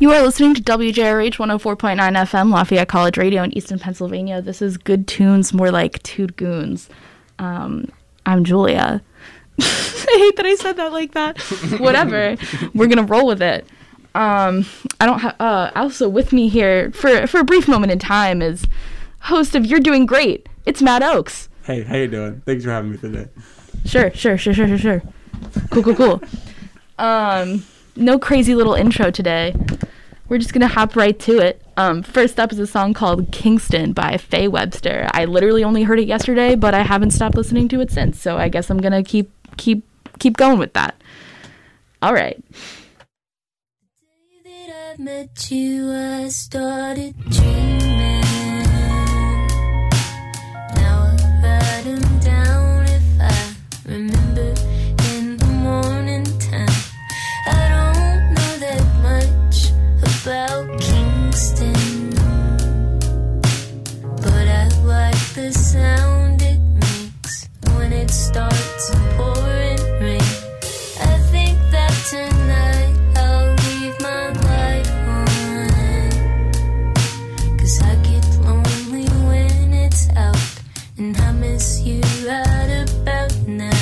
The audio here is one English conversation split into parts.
You are listening to WJRH 104.9 FM, Lafayette College Radio in Easton, Pennsylvania. This is Good Tunes, more like Toot Goons. I'm Julia. I hate that I said that like that. Whatever. We're going to roll with it. I don't have, also with me here for a brief moment in time is host of You're Doing Great. It's Matt Oakes. Hey, how you doing? Thanks for having me today. Sure. Cool. No crazy little intro today. We're just going to hop right to it. First up is a song called Kingston by Faye Webster. I literally only heard it yesterday, but I haven't stopped listening to it since, so I guess I'm going to keep going with that. All right. The day that I met you, I started dreaming. Now I write them down if I remember in the morning time. I don't know that much about Kingston, but I like the sound it makes when it starts pouring rain. I think that tonight I'll leave my light on, 'cause I get lonely when it's out, and I miss you right about now.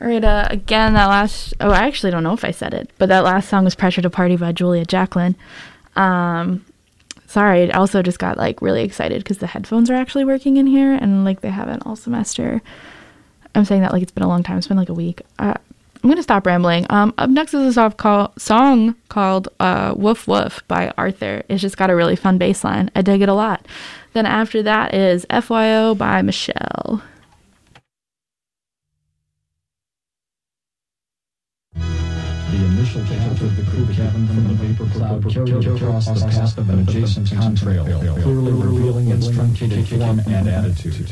All right, again, that last... Oh, I actually don't know if I said it, but that last song was Pressure to Party by Julia Jacqueline. Sorry, I also just got, like, really excited because the headphones are actually working in here, and, like, they haven't all semester. I'm saying that like it's been a long time. It's been like a week. I'm going to stop rambling. Up next is a song called Woof Woof by Arthur. It's just got a really fun bass line. I dig it a lot. Then after that is FYO by Michelle. The initial path of the crew cabin from the vapor cloud carried across the path of an adjacent contrail, clearly revealing its truncated form and attitude.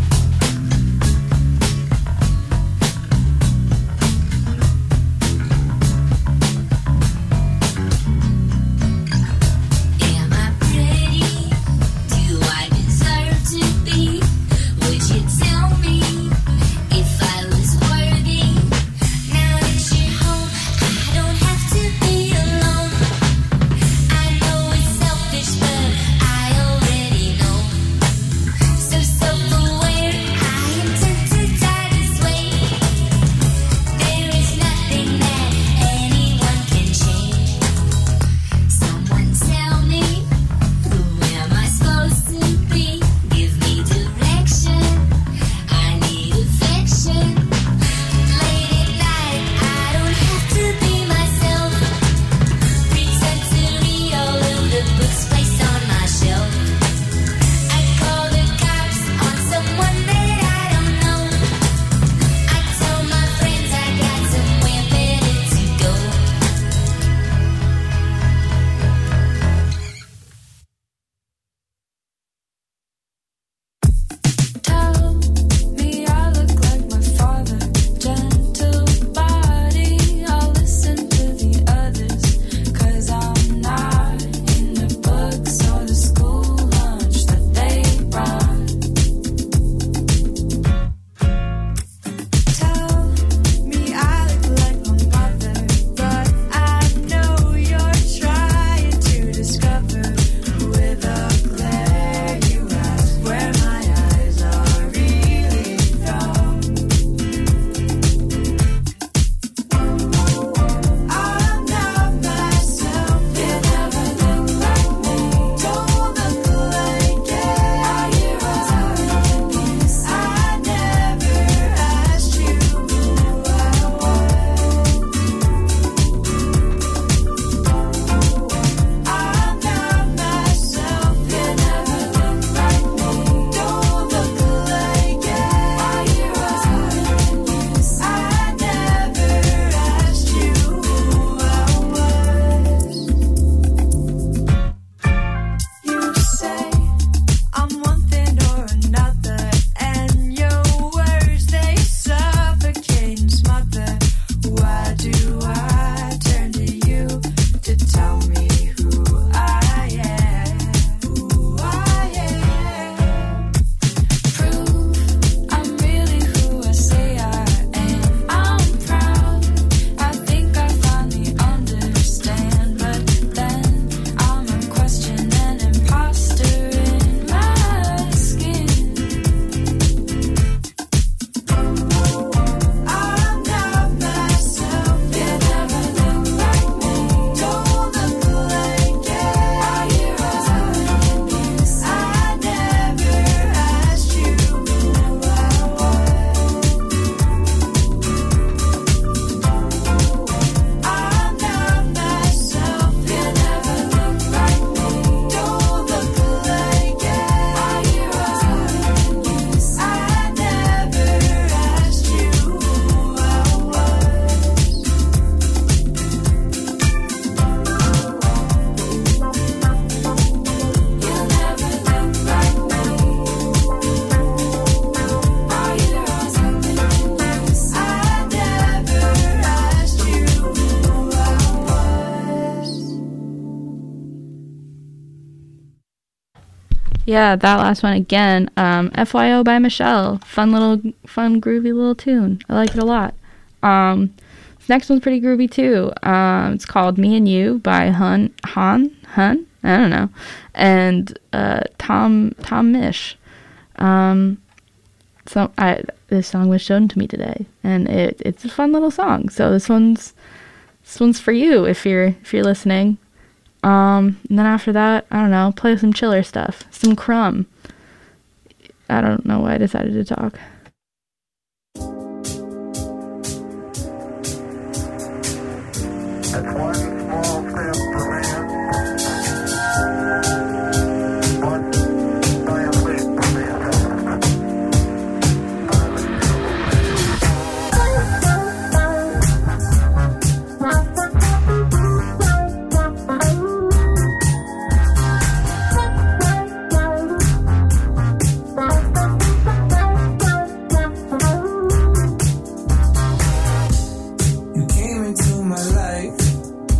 Yeah, that last one again. FYO by Michelle. Fun, groovy little tune. I like it a lot. This next one's pretty groovy too. It's called Me and You by Hun? I don't know. And Tom Misch. this song was shown to me today, and it's a fun little song. So this one's for you if you're listening. And then after that, I don't know, play some chiller stuff, some Crumb. I don't know why I decided to talk. That's one small step for man, one giant leap for mankind. You came into my life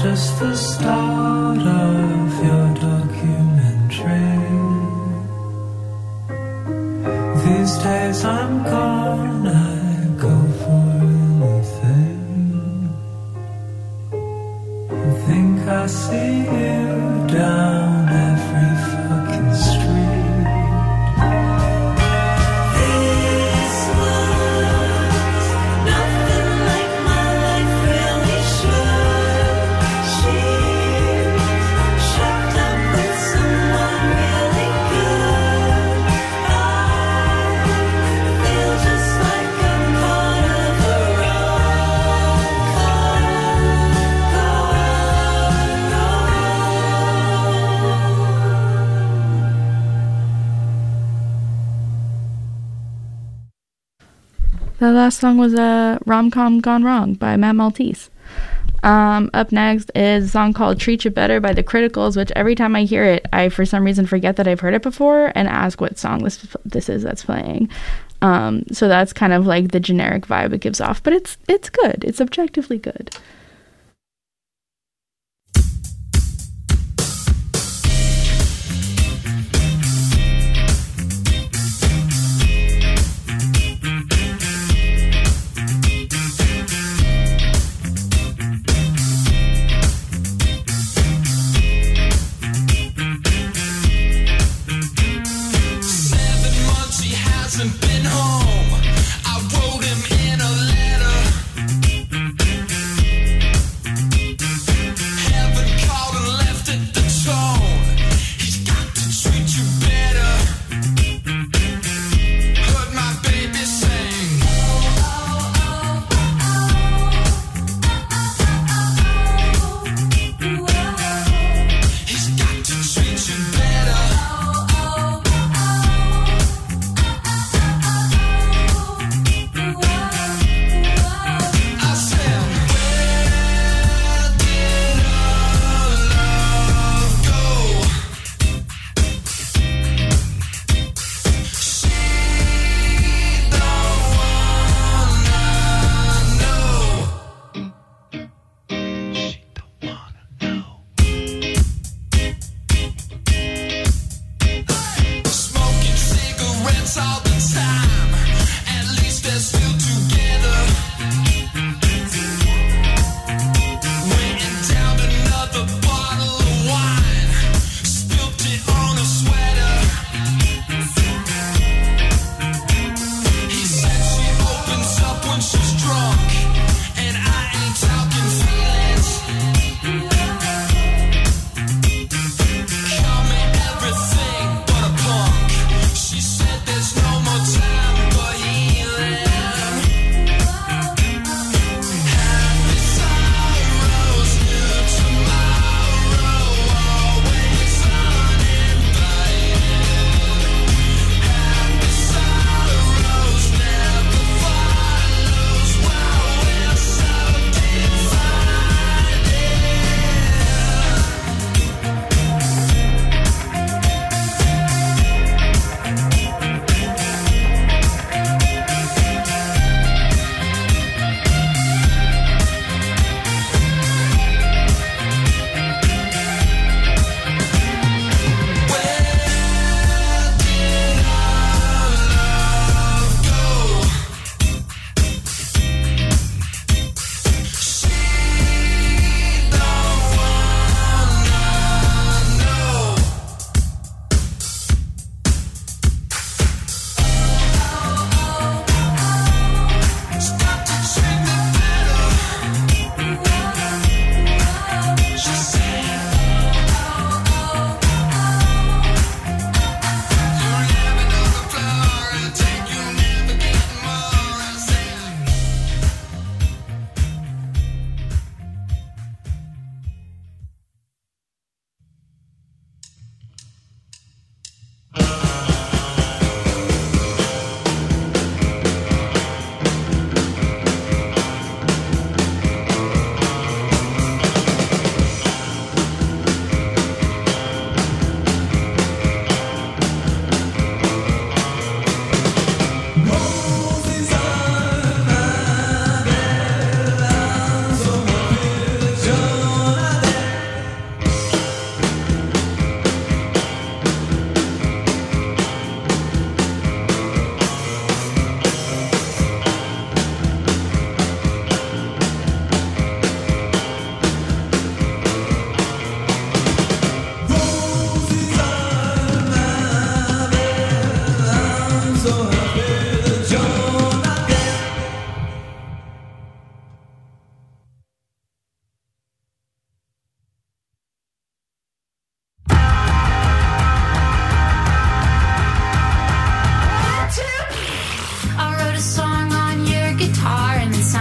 just the start of your documentary. These days I'm gone, I go for anything. I think I see you down every fucking street. This was nothing like my life really should. She's shacked up with someone really good. I feel just like I'm part of a The last song was a Rom-Com Gone Wrong by Matt Maltese. Up next is a song called Treat You Better by The Criticals, which every time I hear it, I for some reason forget that I've heard it before and ask what song this is that's playing. So that's kind of like the generic vibe it gives off, but it's good. It's objectively good. Been home. I wrote him in a letter.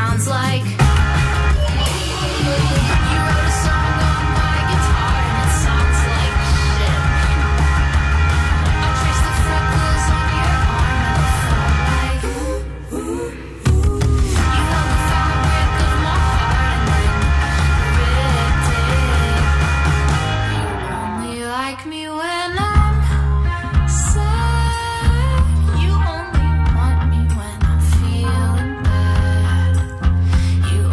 sounds like. You wrote a song on my guitar and it sounds like shit. I trace the freckles on your arm and it felt like. You held the fabric of my heart and then ripped it. You only like me when I'm sad. You only want me when I'm feeling bad. You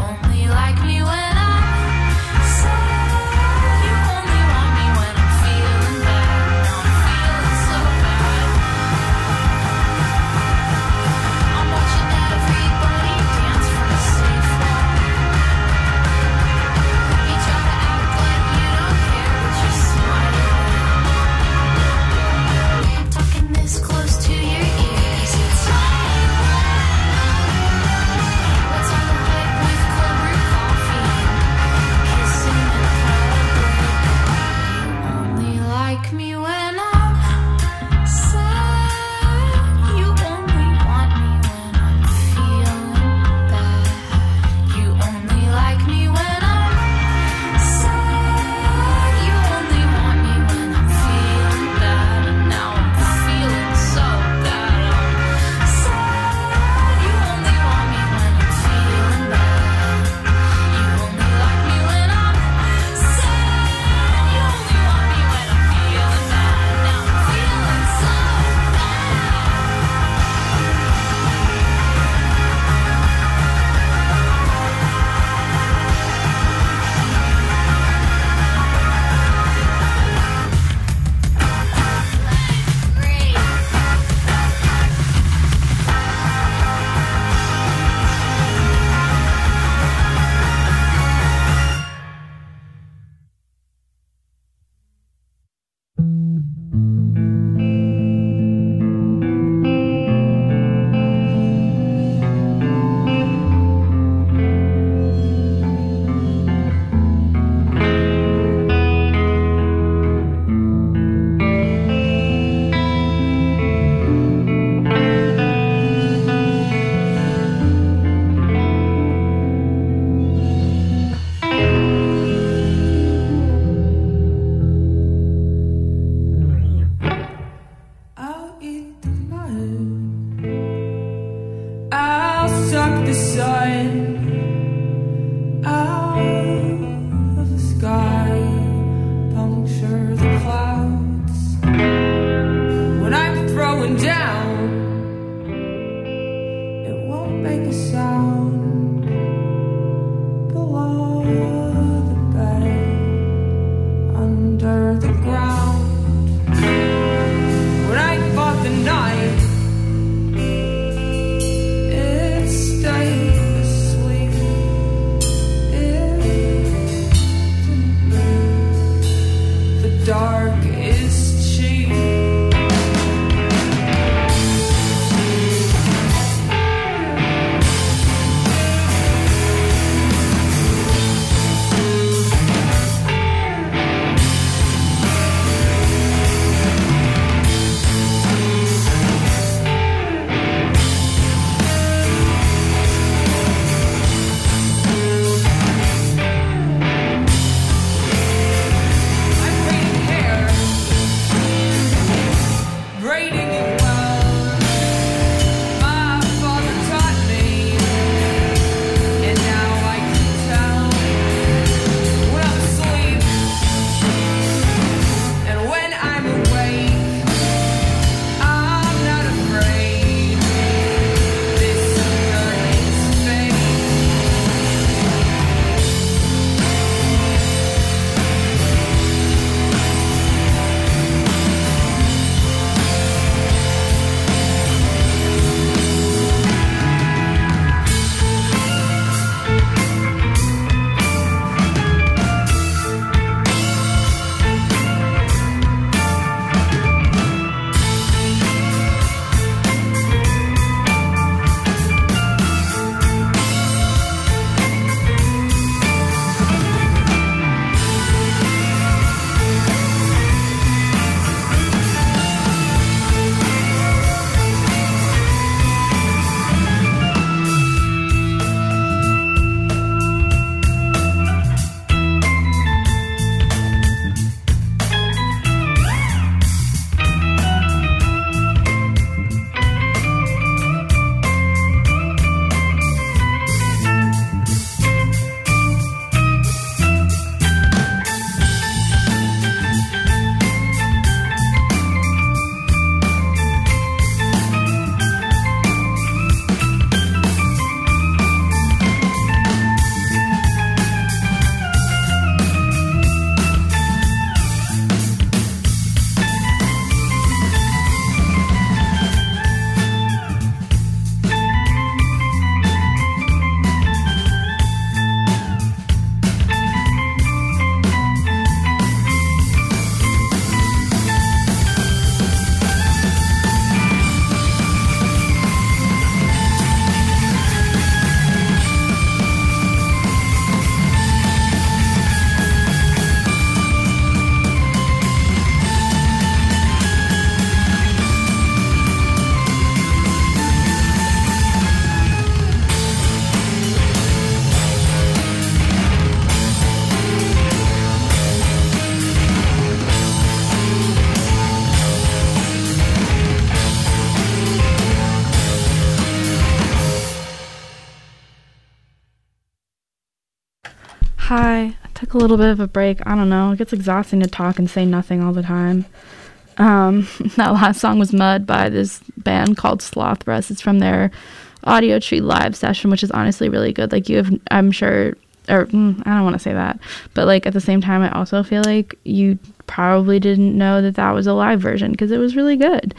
Hi. I took a little bit of a break. I don't know. It gets exhausting to talk and say nothing all the time. That last song was Mud by this band called Sloth Breath. It's from their Audio Tree live session, which is honestly really good. Like, I'm sure, or I don't want to say that, but like at the same time, I also feel like you probably didn't know that was a live version because it was really good.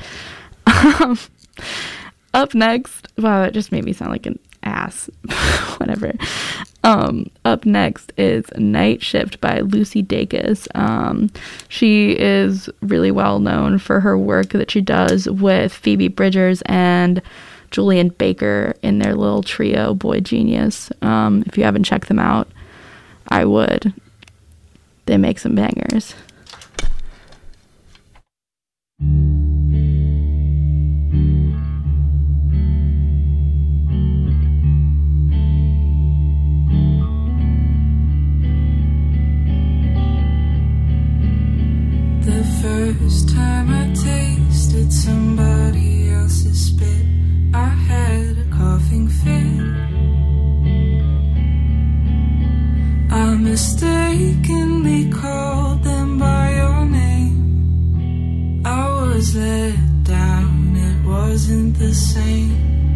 Up next, wow, that just made me sound like an ass. Whatever. Up next is Night Shift by Lucy Dacus. She is really well known for her work that she does with Phoebe Bridgers and Julian Baker in their little trio Boy Genius. If you haven't checked them out, I would. They make some bangers. The first time I tasted somebody else's spit, I had a coughing fit. I mistakenly called them by your name. I was let down, it wasn't the same.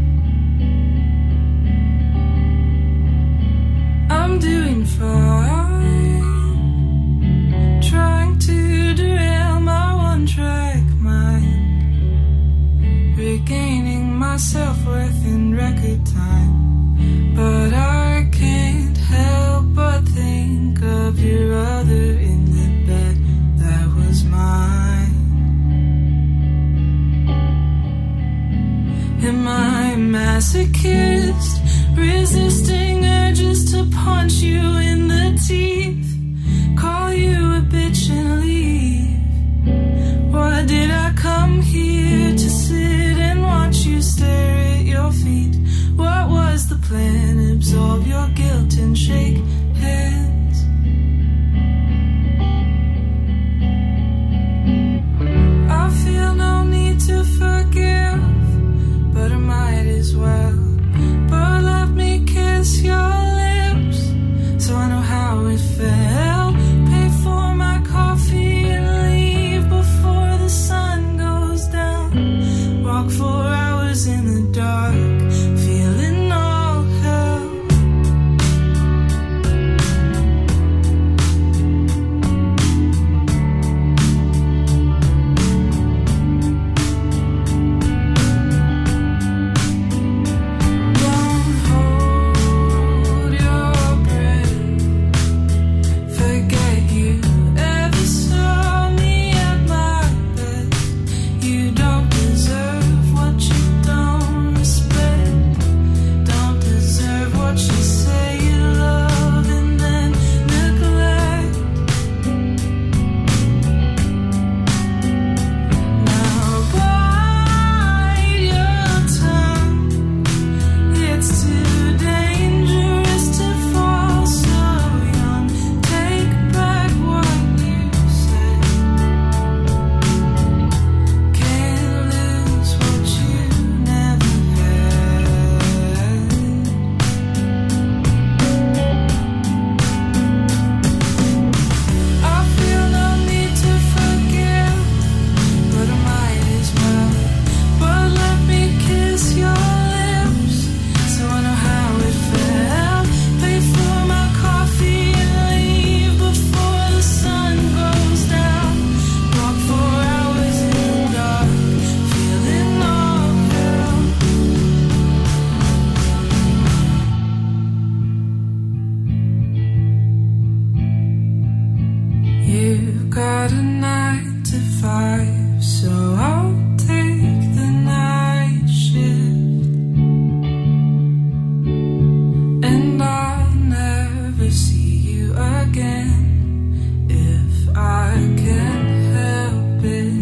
I'm doing fine, trying to derail my one-track mind, regaining my self-worth in record time. But I can't help but think of your other in the bed that was mine. Am I a masochist, resisting urges to punch you in the teeth, call you a bitch and leave? Why did I come here to sit and watch you stare at your feet? What was the plan? Absolve your guilt and shake hands. I feel no need to forgive, but I might as well. But let me kiss your lips so I know how it felt. Pay for my coffee and leave before the sun goes down. Walk 4 hours in the dark, feeling all hell. Don't hold your breath. Forget you ever saw me at my best. You don't deserve what you don't respect. Don't deserve what you say you love and then neglect. Now bite your tongue. It's too dangerous to fall so young. Take back what you said. Can't lose what you never had. I feel no need to forgive, but I might as well. But let me kiss your lips so I know how it felt. Pay for my coffee and leave before the sun goes down. Walk 4 hours in the dark, feeling all hell. You've got a 9 to 5, so I'll take the night shift. And I'll never see you again if I can help it.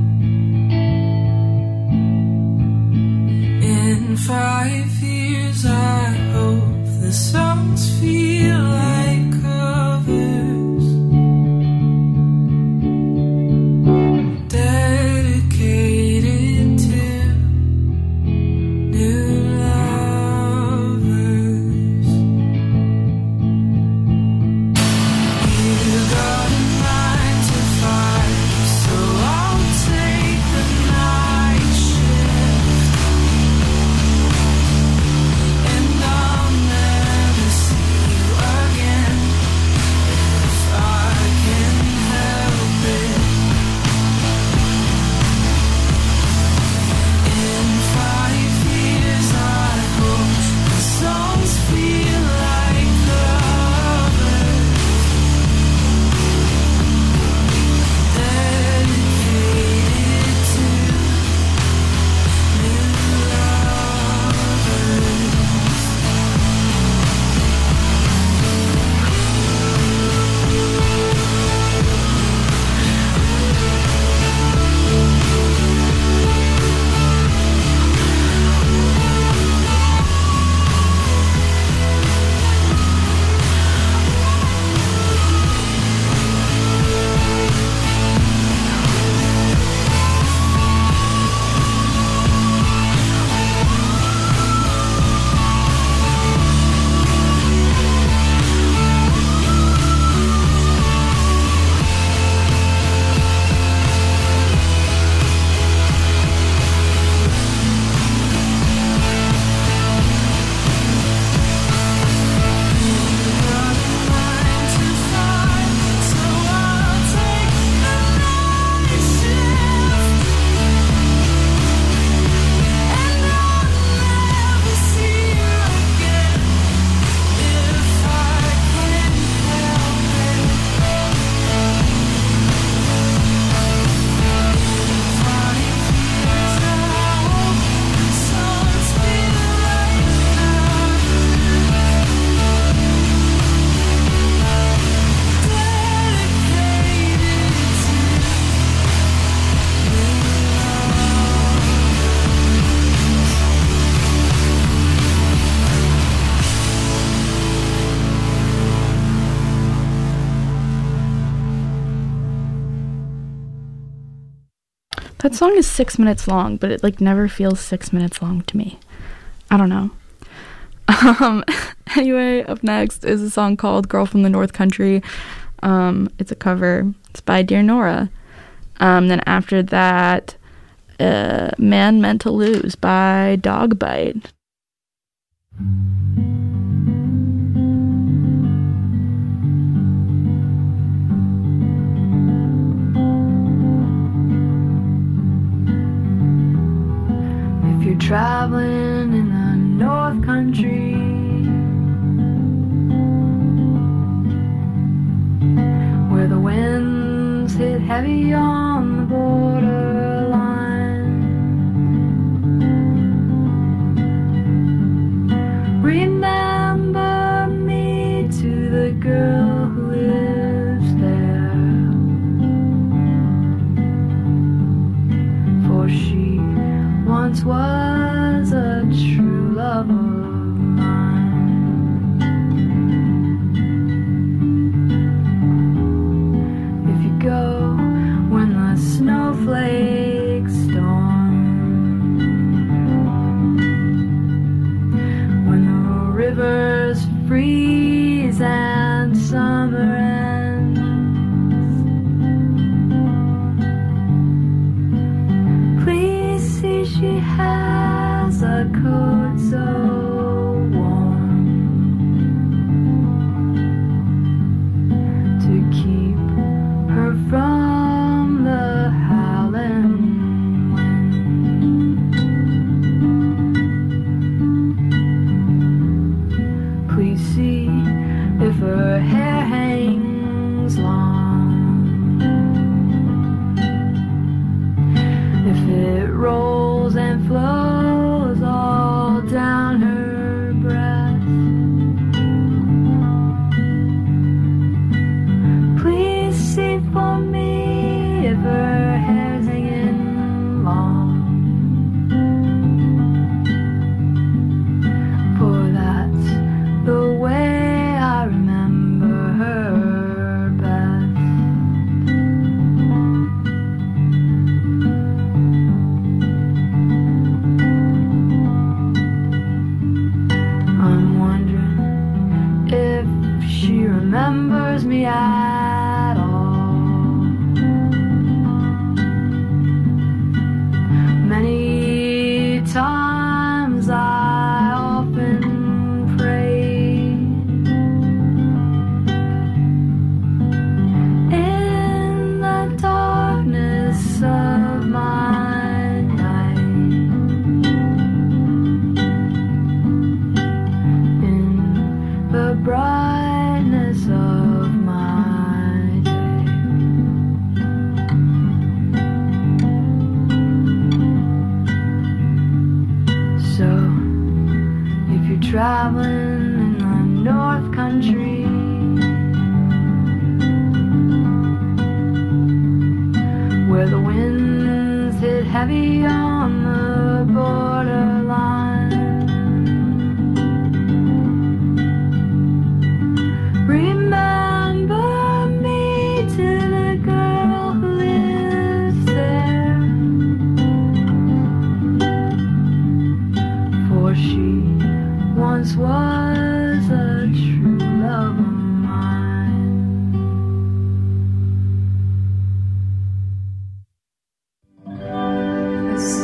In 5 years I hope the songs feel like covers, dedicated to new lovers. That song is 6 minutes long, but it like never feels 6 minutes long to me. I don't know. Anyway, up next is a song called Girl from the North Country. It's a cover. It's by Dear Nora. Then after that, Man Meant to Lose by Dog Bite. If you're traveling in the North Country, where the winds hit heavy on the borderline, remember me to the girl who lives there, for she once was a true love of mine. If you go when the snowflakes storm, when the rivers freeze and summer ends, please see she has a coat so warm to keep her from the howling wind. Please see if her hair hangs long, if it rolls and flows all down her breast. Please see for me if her hair's hanging long, for that's the way I remember her best. I'm wondering if she remembers me at all. Many times I often pray in the darkness of my night, in the brightness of my day. So, if you're traveling in the North Country, where the winds hit heavy on the borderline, remember me to the girl who lives there, for she once was a true love of mine. The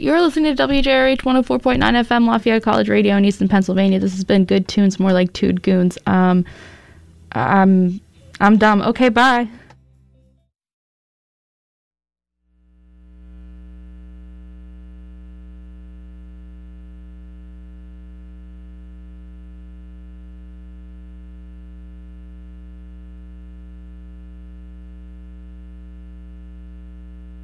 you're listening to WJRH 104.9 FM, Lafayette College Radio in Easton, Pennsylvania. This has been Good Tunes, more like Tood Goons. I'm dumb. Okay, bye.